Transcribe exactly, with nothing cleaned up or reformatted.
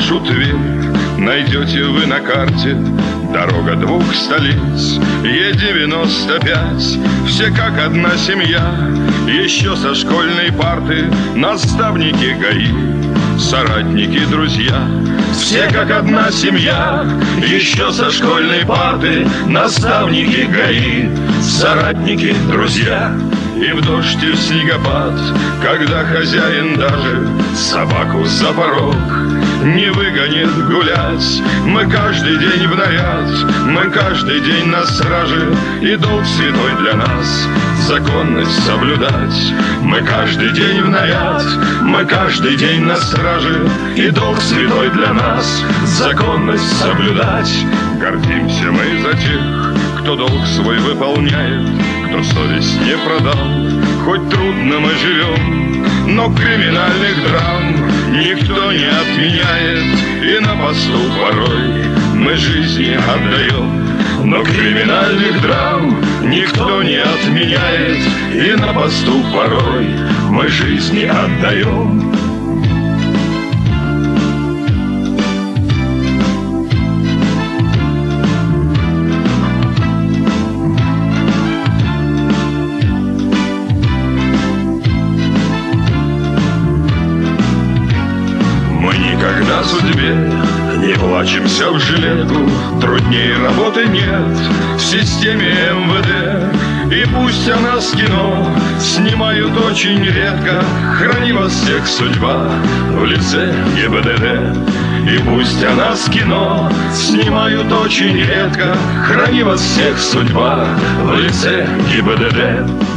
вашу Тверь найдете вы на карте. Дорога двух столиц, Е девяносто пять. Все как одна семья, еще со школьной парты. Наставники ГАИ, соратники, друзья. Все как одна семья, еще со школьной парты. Наставники ГАИ, соратники, друзья. И в дождь и в снегопад, когда хозяин даже собаку за порог не выгонит гулять, мы каждый день в наряд, мы каждый день на страже. И долг святой для нас законность соблюдать. Мы каждый день в наряд, мы каждый день на страже. И долг святой для нас законность соблюдать. Гордимся мы за тех, кто долг свой выполняет, кто совесть не продал. Хоть трудно мы живем, но криминальных драм никто не отменяет. И на посту порой мы жизни отдаем, но криминальных драм никто не отменяет. И на посту порой мы жизни отдаем. Когда судьбе не плачемся в жилетку, труднее работы нет в системе эм вэ дэ. И пусть о нас кино снимают очень редко, храни вас всех судьба в лице гэ бэ дэ дэ. И пусть о нас кино снимают очень редко, храни вас всех судьба в лице гэ бэ дэ дэ.